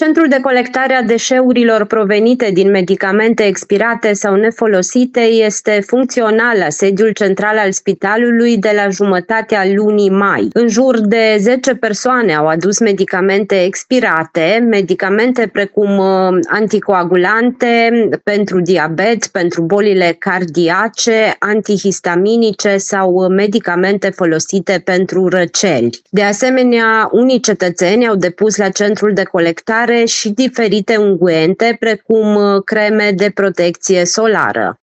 Centrul de colectare a deșeurilor provenite din medicamente expirate sau nefolosite este funcțional la sediul central al spitalului de la jumătatea lunii mai. În jur de 10 persoane au adus medicamente expirate, medicamente precum anticoagulante pentru diabet, pentru bolile cardiace, antihistaminice sau medicamente folosite pentru răceli. De asemenea, unii cetățeni au depus la centrul de colectare și diferite unguente, precum creme de protecție solară.